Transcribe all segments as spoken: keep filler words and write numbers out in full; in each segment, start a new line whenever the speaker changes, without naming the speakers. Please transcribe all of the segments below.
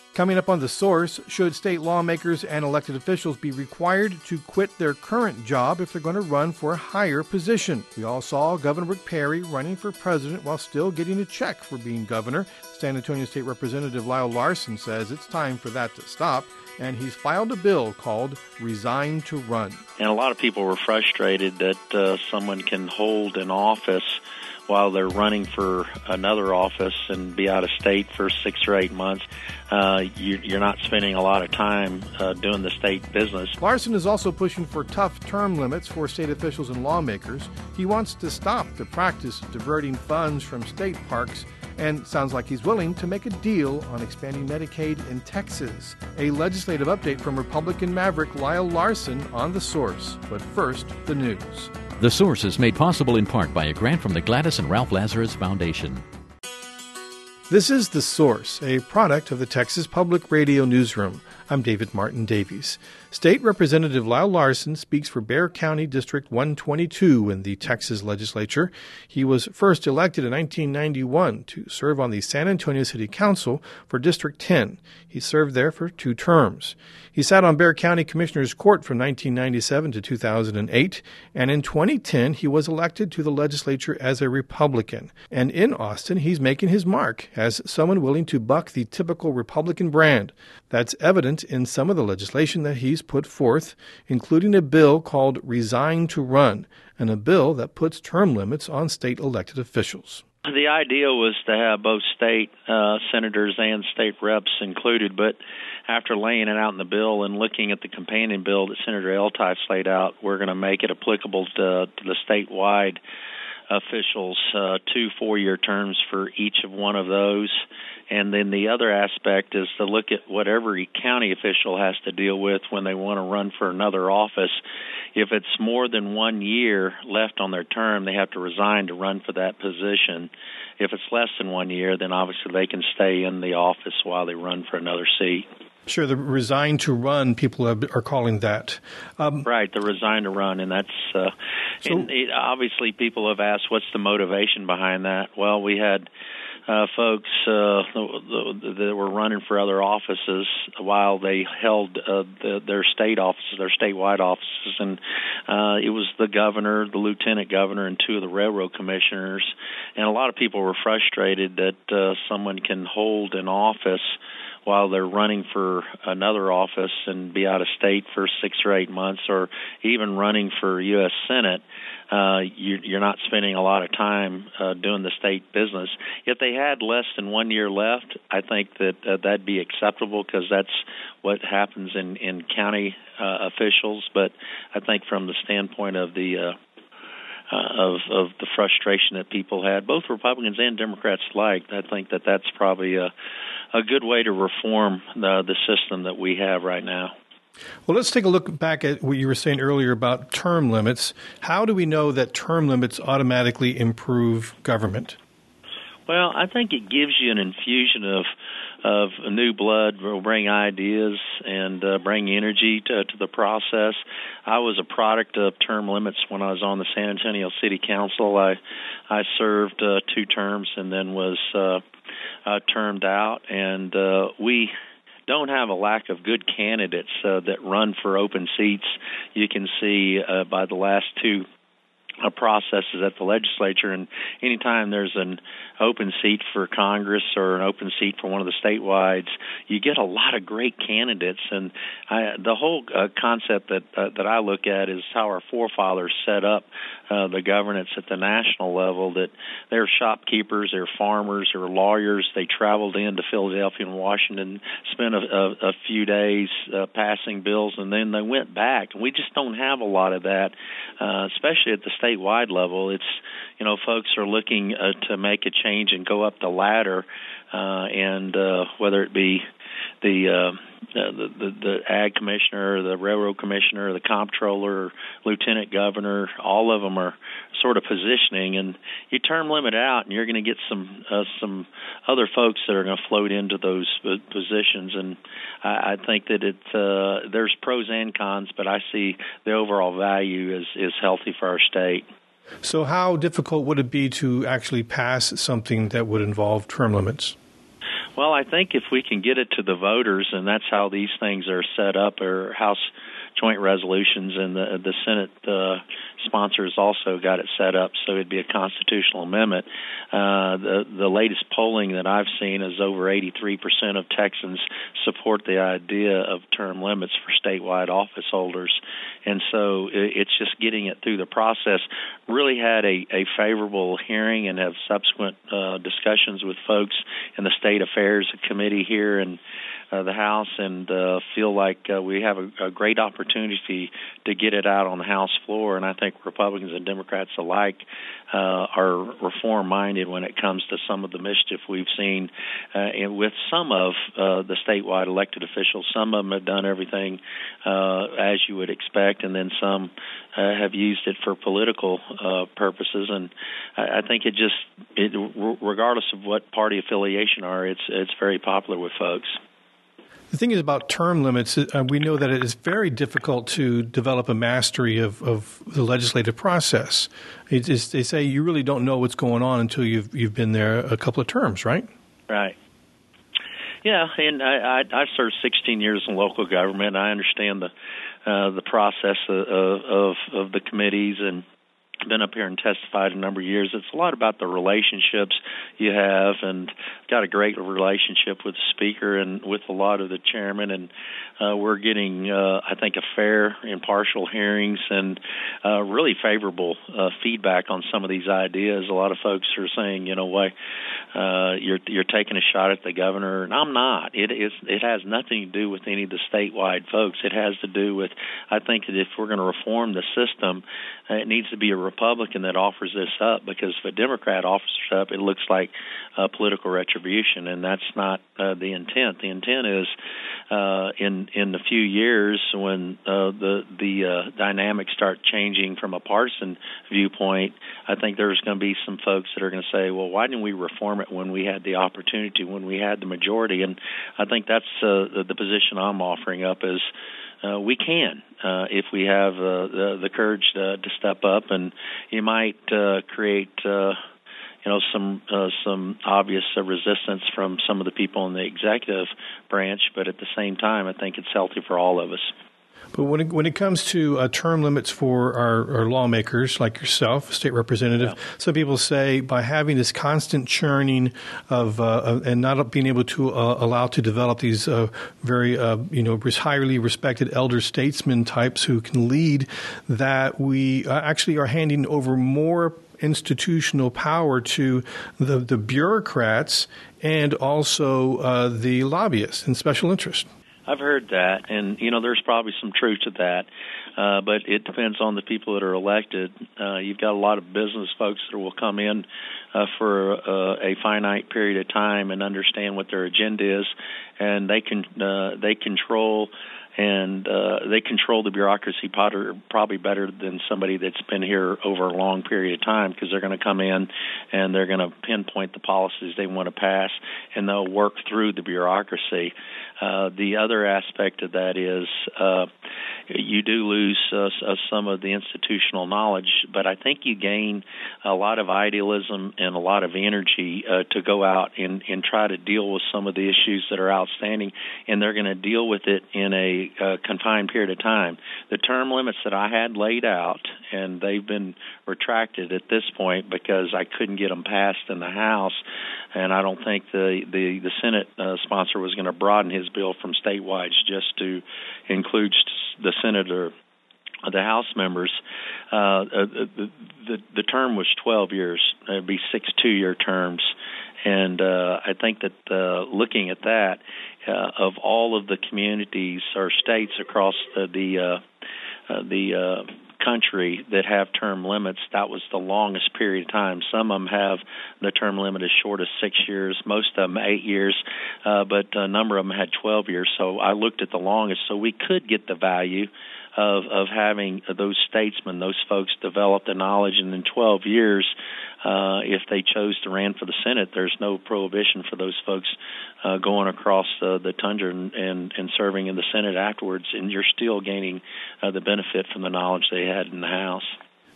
Coming up on The Source, should state lawmakers and elected officials be required to quit their current job if they're going to run for a higher position? We all saw Governor Rick Perry running for president while still getting a check for being governor. San Antonio State Representative Lyle Larson says it's time for that to stop, and he's filed a bill called Resign to Run.
And a lot of people were frustrated that uh, someone can hold an office while they're running for another office and be out of state for six or eight months. Uh, you, you're not spending a lot of time uh, doing the state business.
Larson is also pushing for tough term limits for state officials and lawmakers. He wants to stop the practice of diverting funds from state parks, and sounds like he's willing to make a deal on expanding Medicaid in Texas. A legislative update from Republican maverick Lyle Larson on The Source. But first, the news.
The Source is made possible in part by a grant from the Gladys and Ralph Lazarus Foundation.
This is The Source, a product of the Texas Public Radio Newsroom. I'm David Martin Davies. State Representative Lyle Larson speaks for Bexar County District one twenty-two in the Texas legislature. He was first elected in nineteen ninety-one to serve on the San Antonio City Council for District ten. He served there for two terms. He sat on Bexar County Commissioner's Court from nineteen ninety-seven to two thousand eight, and in twenty ten he was elected to the legislature as a Republican. And in Austin, he's making his mark as someone willing to buck the typical Republican brand. That's evident in some of the legislation that he's put forth, including a bill called Resign to Run, and a bill that puts term limits on state elected officials.
The idea was to have both state uh, senators and state reps included, but after laying it out in the bill and looking at the companion bill that Senator Eltife laid out, we're going to make it applicable to, to the statewide officials, uh, two four-year terms for each of one of those. And then the other aspect is to look at what every county official has to deal with when they want to run for another office. If it's more than one year left on their term, they have to resign to run for that position. If it's less than one year, then obviously they can stay in the office while they run for another seat.
Sure, the resign to run, people are calling that.
Um, right, the resign to run, and that's uh, so, and it, obviously people have asked what's the motivation behind that. Well, we had uh, folks uh, that were running for other offices while they held uh, the, their state offices, their statewide offices, and uh, it was the governor, the lieutenant governor, and two of the railroad commissioners, and a lot of people were frustrated that uh, someone can hold an office while they're running for another office and be out of state for six or eight months, or even running for U S Senate. Uh, you, you're not spending a lot of time uh, doing the state business. If they had less than one year left, I think that uh, that'd be acceptable because that's what happens in, in county uh, officials. But I think from the standpoint of the uh, Uh, of, of the frustration that people had, both Republicans and Democrats alike, I think that that's probably a, a good way to reform the, the system that we have right now.
Well, let's take a look back at what you were saying earlier about term limits. How do we know that term limits automatically improve government?
Well, I think it gives you an infusion of of new blood, will bring ideas and uh, bring energy to, to the process. I was a product of term limits when I was on the San Antonio City Council. I I served uh, two terms and then was uh, uh, termed out, and uh, we don't have a lack of good candidates uh, that run for open seats. You can see uh, by the last two Uh, processes at the legislature, and anytime there's an open seat for Congress or an open seat for one of the statewides, you get a lot of great candidates. And I, the whole uh, concept that uh, that I look at is how our forefathers set up uh, the governance at the national level. That they're shopkeepers, they're farmers, they're lawyers. They traveled into Philadelphia and Washington, spent a, a, a few days uh, passing bills, and then they went back. And we just don't have a lot of that, uh, especially at the state statewide level. It's, you know, folks are looking uh, to make a change and go up the ladder, uh, and uh, whether it be the, uh, the the the ag commissioner, the railroad commissioner, the comptroller, lieutenant governor, all of them are sort of positioning, and you term limit out, and you're going to get some uh, some other folks that are going to float into those positions. And I, I think that it uh, there's pros and cons, but I see the overall value is is healthy for our state.
So, how difficult would it be to actually pass something that would involve term limits?
Well, I think if we can get it to the voters, and that's how these things are set up, or House joint resolutions, and the the Senate uh, sponsors also got it set up so it'd be a constitutional amendment. Uh, the the latest polling that I've seen is over eighty-three percent of Texans support the idea of term limits for statewide office holders, and so it's just getting it through the process. Really had a, a favorable hearing and have subsequent uh, discussions with folks in the State Affairs Committee here and Uh, the House, and uh, feel like uh, we have a, a great opportunity to get it out on the House floor. And I think Republicans and Democrats alike uh, are reform-minded when it comes to some of the mischief we've seen uh, and with some of uh, the statewide elected officials. Some of them have done everything uh, as you would expect, and then some uh, have used it for political uh, purposes. And I, I think it just, it, regardless of what party affiliation are, it's it's very popular with folks.
The thing is about term limits, uh, we know that it is very difficult to develop a mastery of, of the legislative process. It is, they say you really don't know what's going on until you've you've been there a couple of terms, right?
Right. Yeah, and I, I, I served sixteen years in local government. I understand the uh, the process of, of of the committees, and been up here and testified a number of years. It's a lot about the relationships you have, and got a great relationship with the Speaker and with a lot of the chairmen, and uh, we're getting, uh, I think, a fair, impartial hearings and uh, really favorable uh, feedback on some of these ideas. A lot of folks are saying, you know, why uh, you're you're taking a shot at the governor, and I'm not. It is it has nothing to do with any of the statewide folks. It has to do with, I think that if we're going to reform the system, uh, it needs to be a Republican that offers this up, because if a Democrat offers it up, it looks like uh, political retribution, and that's not uh, the intent. The intent is uh, in in a few years, when uh, the the uh, dynamics start changing from a partisan viewpoint, I think there's going to be some folks that are going to say, well, why didn't we reform it when we had the opportunity, when we had the majority? And I think that's uh, the, the position I'm offering up is, Uh, we can, uh, if we have uh, the, the courage to, to step up, and you might uh, create, uh, you know, some uh, some obvious uh, resistance from some of the people in the executive branch, but at the same time, I think it's healthy for all of us.
But when it, when it comes to uh, term limits for our, our lawmakers like yourself, state representative, yeah. Some people say by having this constant churning of, uh, of and not being able to uh, allow to develop these uh, very uh, you know highly respected elder statesmen types who can lead, that we actually are handing over more institutional power to the the bureaucrats and also uh, the lobbyists and special interests.
I've heard that, and, you know, there's probably some truth to that, uh, but it depends on the people that are elected. Uh, you've got a lot of business folks that will come in uh, for uh, a finite period of time and understand what their agenda is, and they can uh, they control and uh, they control the bureaucracy probably better than somebody that's been here over a long period of time, because they're going to come in and they're going to pinpoint the policies they want to pass, and they'll work through the bureaucracy. Uh, the other aspect of that is uh, you do lose uh, some of the institutional knowledge, but I think you gain a lot of idealism and a lot of energy uh, to go out and, and try to deal with some of the issues that are outstanding, and they're going to deal with it in a uh, confined period of time. The term limits that I had laid out, and they've been retracted at this point because I couldn't get them passed in the House, and I don't think the, the, the Senate uh, sponsor was going to broaden his bill from statewide just to include the senator, the House members. Uh, the, the, the term was twelve years. It would be six two-year terms. And uh, I think that uh, looking at that, uh, of all of the communities or states across the the, uh, uh, the uh, country that have term limits, that was the longest period of time. Some of them have the term limit as short as six years, most of them eight years, uh, but a number of them had twelve years. So I looked at the longest, so we could get the value of of having those statesmen, those folks develop the knowledge, and in twelve years, uh, if they chose to run for the Senate, there's no prohibition for those folks uh, going across uh, the tundra and, and, and serving in the Senate afterwards, and you're still gaining uh, the benefit from the knowledge they had in the House.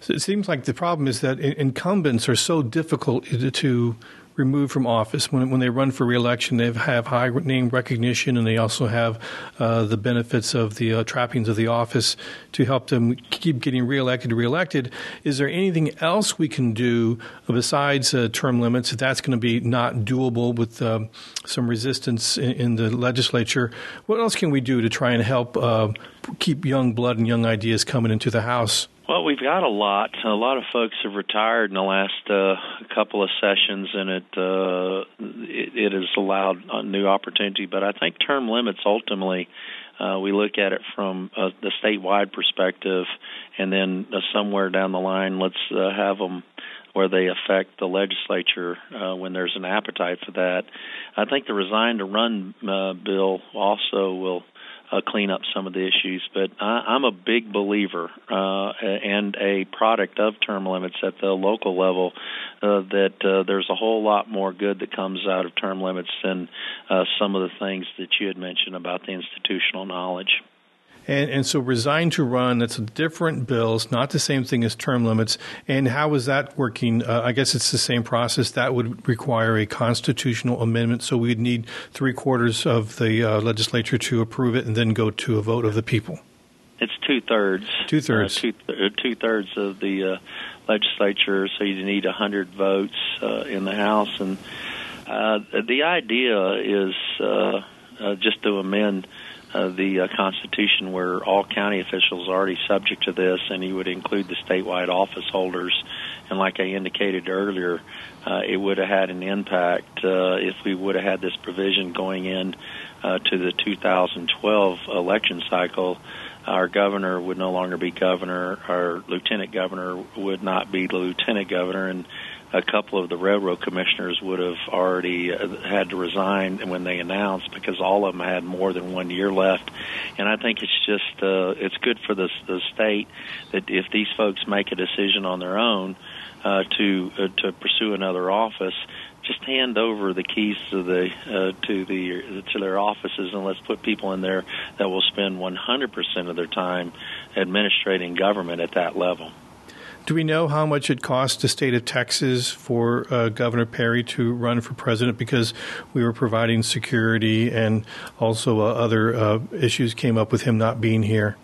So it seems like the problem is that incumbents are so difficult to remove from office. When when they run for re-election, they have high name recognition, and they also have uh, the benefits of the uh, trappings of the office to help them keep getting re-elected to re-elected. Is there anything else we can do besides uh, term limits? That's going to be not doable with um, some resistance in, in the legislature. What else can we do to try and help uh, keep young blood and young ideas coming into the House?
Well, we've got a lot. A lot of folks have retired in the last uh, couple of sessions, and it, uh, it it has allowed a new opportunity. But I think term limits, ultimately, uh, we look at it from uh, the statewide perspective, and then uh, somewhere down the line, let's uh, have them where they affect the legislature uh, when there's an appetite for that. I think the Resign to Run uh, bill also will Uh, clean up some of the issues. But I, I'm a big believer uh, and a product of term limits at the local level uh, that uh, there's a whole lot more good that comes out of term limits than uh, some of the things that you had mentioned about the institutional knowledge.
And, and so Resign to Run, that's a different bill. It's not the same thing as term limits. And how is that working? Uh, I guess it's the same process. That would require a constitutional amendment. So we'd need three quarters of the uh, legislature to approve it and then go to a vote of the people.
It's two-thirds.
Two-thirds.
Uh, two, two-thirds of the uh, legislature, so you need one hundred votes uh, in the House. And uh, the idea is uh, uh, just to amend Uh, the uh, Constitution where all county officials are already subject to this, and you would include the statewide office holders. And like I indicated earlier, uh, it would have had an impact uh, if we would have had this provision going in uh, to the two thousand twelve election cycle. Our governor would no longer be governor. Our lieutenant governor would not be the lieutenant governor, and a couple of the railroad commissioners would have already uh, had to resign when they announced, because all of them had more than one year left. And I think it's just uh, it's good for the, the state that if these folks make a decision on their own uh, to uh, to pursue another office, just hand over the keys to the uh, to the to their offices, and let's put people in there that will spend one hundred percent of their time administrating government at that level.
Do we know how much it cost the state of Texas for uh, Governor Perry to run for president, because we were providing security and also uh, other uh, issues came up with him not being here?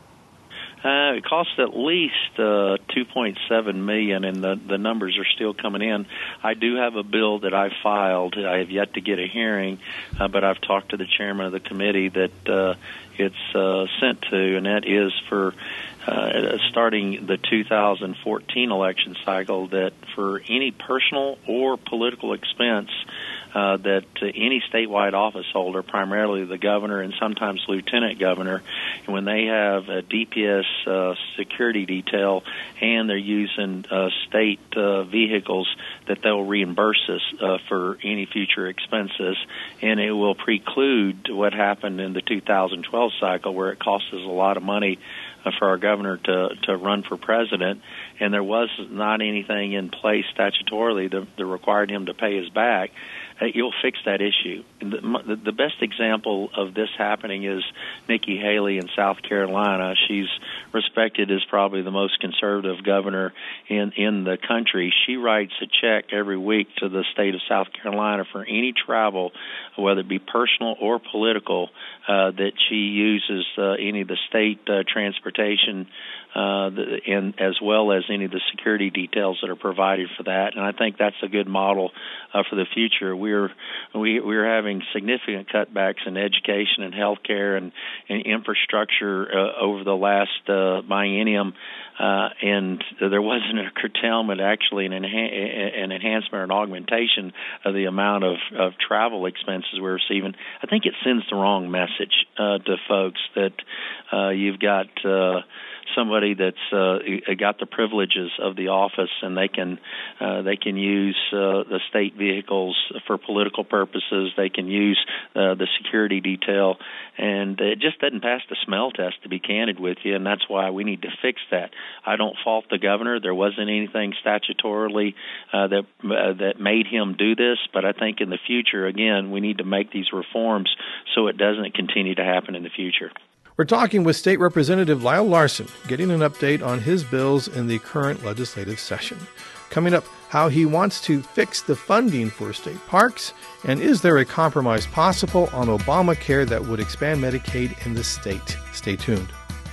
Uh, it cost at least uh, two point seven million dollars, and the, the numbers are still coming in. I do have a bill that I filed. I have yet to get a hearing, uh, but I've talked to the chairman of the committee that uh, it's uh, sent to, and that is for uh, starting the two thousand fourteen election cycle, that for any personal or political expense Uh, that uh, any statewide office holder, primarily the governor and sometimes lieutenant governor, and when they have a D P S uh, security detail and they're using uh, state uh, vehicles, that they'll reimburse us uh, for any future expenses, and it will preclude what happened in the two thousand twelve cycle, where it cost us a lot of money uh, for our governor to, to run for president, and there was not anything in place statutorily that, that required him to pay us back. You'll fix that issue. The, the best example of this happening is Nikki Haley in South Carolina. She's respected as probably the most conservative governor in, in the country. She writes a check every week to the state of South Carolina for any travel, whether it be personal or political, uh, that she uses uh, any of the state uh, transportation Uh, the, and as well as any of the security details that are provided for that. And I think that's a good model uh, for the future. We're we, we're having significant cutbacks in education and healthcare and, and infrastructure uh, over the last uh, biennium, uh, and there wasn't a curtailment, actually an, enha- an enhancement or an augmentation of the amount of, of travel expenses we're receiving. I think it sends the wrong message uh, to folks that uh, you've got uh, somebody that's uh, got the privileges of the office, and they can uh, they can use uh, the state vehicles for political purposes. They can use uh, the security detail, and it just doesn't pass the smell test, to be candid with you, and that's why we need to fix that. I don't fault the governor. There wasn't anything statutorily uh, that uh, that made him do this, but I think in the future, again, we need to make these reforms so it doesn't continue to happen in the future.
We're talking with State Representative Lyle Larson, getting an update on his bills in the current legislative session. Coming up, how he wants to fix the funding for state parks, and is there a compromise possible on Obamacare that would expand Medicaid in the state? Stay tuned.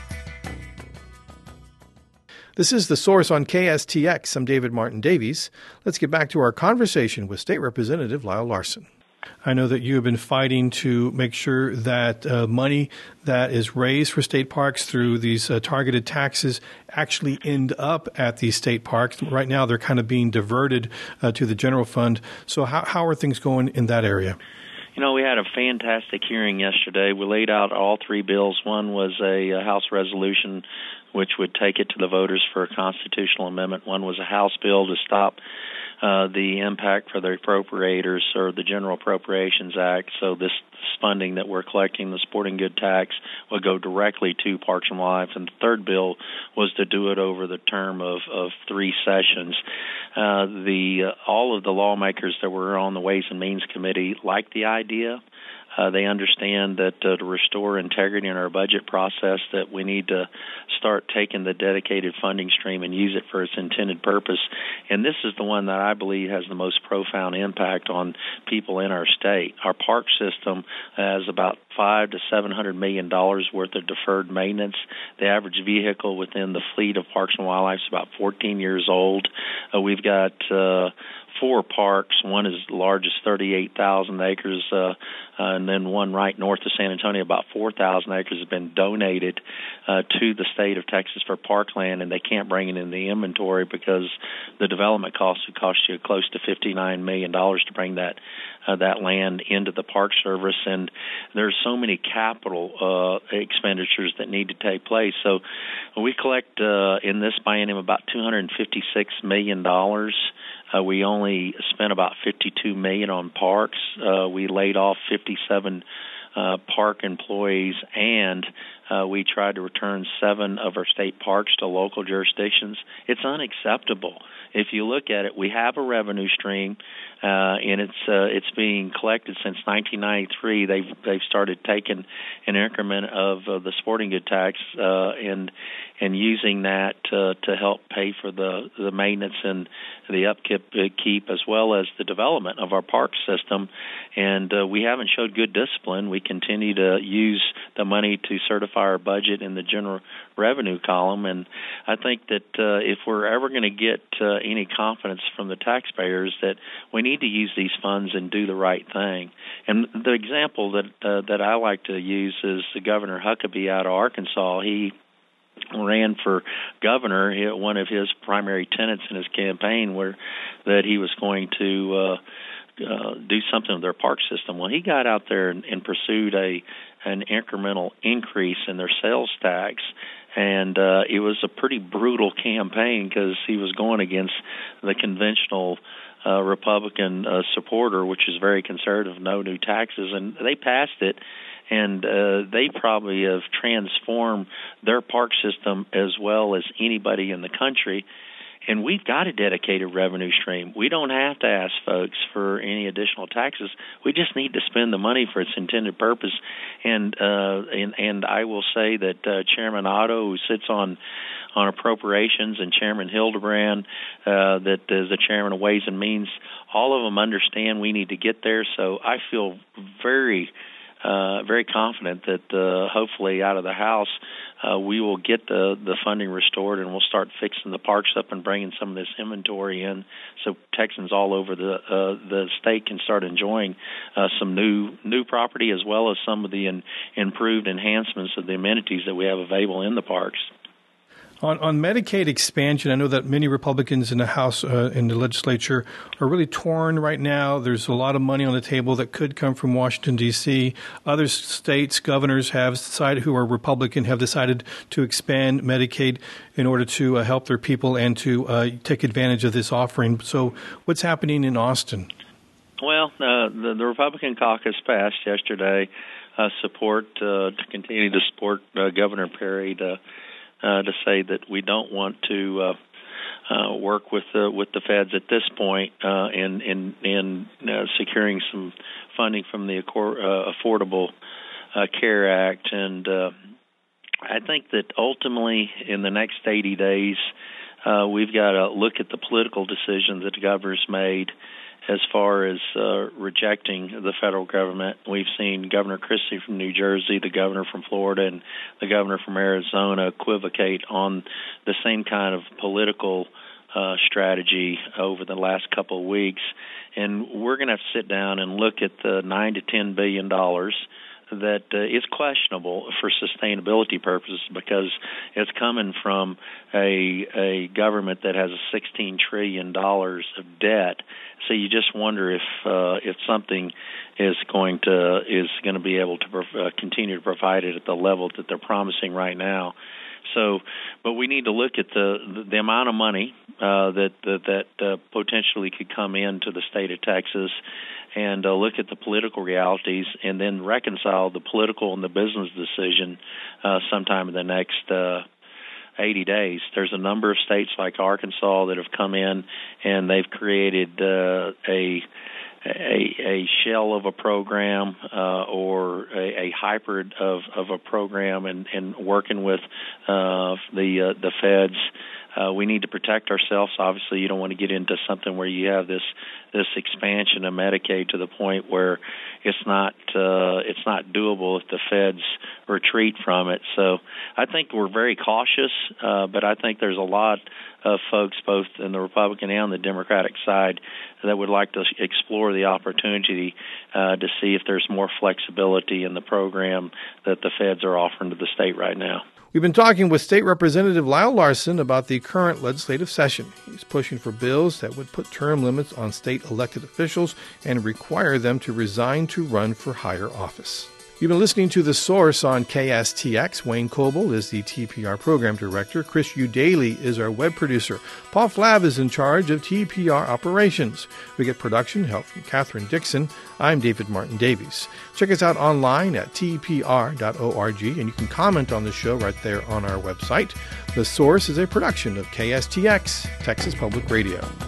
This is The Source on K S T X. I'm David Martin Davies. Let's get back to our conversation with State Representative Lyle Larson. I know that you have been fighting to make sure that uh, money that is raised for state parks through these uh, targeted taxes actually end up at these state parks. Right now, they're kind of being diverted uh, to the general fund. So how, how are things going in that area?
You know, we had a fantastic hearing yesterday. We laid out all three bills. One was a, a House resolution which would take it to the voters for a constitutional amendment. One was a House bill to stop Uh, the impact for the appropriators or the General Appropriations Act. So this funding that we're collecting, the sporting good tax, will go directly to Parks and Wildlife. And the third bill was to do it over the term of, of three sessions. Uh, the uh, all of the lawmakers that were on the Ways and Means Committee liked the idea. Uh, they understand that uh, to restore integrity in our budget process, that we need to start taking the dedicated funding stream and use it for its intended purpose. And this is the one that I believe has the most profound impact on people in our state. Our park system has about five to seven hundred million dollars worth of deferred maintenance. The average vehicle within the fleet of Parks and Wildlife is about fourteen years old. Uh, we've got uh, four parks. One is the largest, thirty-eight thousand acres, uh, uh, and then one right north of San Antonio, about four thousand acres, has been donated uh, to the state of Texas for parkland, and they can't bring it in the inventory because the development costs would cost you close to fifty-nine million dollars to bring that uh, that land into the Park Service, and there's so many capital uh, expenditures that need to take place. So we collect uh, in this biennium about two hundred fifty-six million dollars. Uh, we only spent about fifty-two million dollars on parks. Uh, we laid off fifty-seven uh, park employees, and uh, we tried to return seven of our state parks to local jurisdictions. It's unacceptable. If you look at it, we have a revenue stream, uh, and it's uh, it's being collected since nineteen ninety-three. They've they've started taking an increment of uh, the sporting good tax uh, and and using that uh, to help pay for the, the maintenance and the upkeep keep, as well as the development of our park system. And uh, we haven't showed good discipline. We continue to use the money to certify our budget in the general revenue column. And I think that uh, if we're ever going to get uh, any confidence from the taxpayers, that we need to use these funds and do the right thing. And the example that uh, that I like to use is the Governor Huckabee out of Arkansas. He ran for governor. One of his primary tenets in his campaign were that he was going to uh, uh, do something with their park system. Well, he got out there and, and pursued a an incremental increase in their sales tax, and uh, it was a pretty brutal campaign because he was going against the conventional uh, Republican uh, supporter, which is very conservative, no new taxes, and they passed it. And uh, they probably have transformed their park system as well as anybody in the country. And we've got a dedicated revenue stream. We don't have to ask folks for any additional taxes. We just need to spend the money for its intended purpose. And uh, and, and I will say that uh, Chairman Otto, who sits on on appropriations, and Chairman Hildebrand, uh, that is the chairman of Ways and Means, all of them understand we need to get there. So I feel very Uh, very confident that uh, hopefully out of the House uh, we will get the, the funding restored, and we'll start fixing the parks up and bringing some of this inventory in so Texans all over the uh, the state can start enjoying uh, some new new property, as well as some of the in, improved enhancements of the amenities that we have available in the parks.
On, on Medicaid expansion, I know that many Republicans in the House, uh, in the legislature, are really torn right now. There's a lot of money on the table that could come from Washington, D C Other states, governors have decided, who are Republican, have decided to expand Medicaid in order to uh, help their people and to uh, take advantage of this offering. So what's happening in Austin?
Well, uh, the, the Republican caucus passed yesterday uh, support uh, to continue to support uh, Governor Perry to Uh, to say that we don't want to uh, uh, work with the with the feds at this point uh, in in, in uh, securing some funding from the uh, Affordable uh, Care Act, and uh, I think that ultimately in the next eighty days, uh, we've got to look at the political decisions that the governor's made as far as uh, rejecting the federal government. We've seen Governor Christie from New Jersey, the governor from Florida, and the governor from Arizona equivocate on the same kind of political uh, strategy over the last couple of weeks. And we're going to have to sit down and look at the nine to ten billion dollars that uh, is questionable for sustainability purposes because it's coming from a a government that has a sixteen trillion dollars of debt. So you just wonder if uh, if something is going to is going to be able to prov- uh, continue to provide it at the level that they're promising right now. So, but we need to look at the the, the amount of money uh, that that, that uh, potentially could come into the state of Texas, and uh, look at the political realities, and then reconcile the political and the business decision uh, sometime in the next uh, eighty days. There's a number of states like Arkansas that have come in, and they've created uh, a A, a shell of a program uh, or a, a hybrid of, of a program, and, and working with uh, the uh, the feds. Uh, we need to protect ourselves. Obviously, you don't want to get into something where you have this this expansion of Medicaid to the point where it's not uh, it's not doable if the feds retreat from it. So I think we're very cautious, uh, but I think there's a lot of folks, both in the Republican and the Democratic side, that would like to explore the opportunity uh, to see if there's more flexibility in the program that the feds are offering to the state right now.
We've been talking with State Representative Lyle Larson about the current legislative session. He's pushing for bills that would put term limits on state elected officials and require them to resign to run for higher office. You've been listening to The Source on K S T X. Wayne Coble is the T P R program director. Chris Udaly is our web producer. Paul Flav is in charge of T P R operations. We get production help from Catherine Dixon. I'm David Martin Davies. Check us out online at T P R dot org, and you can comment on the show right there on our website. The Source is a production of K S T X, Texas Public Radio.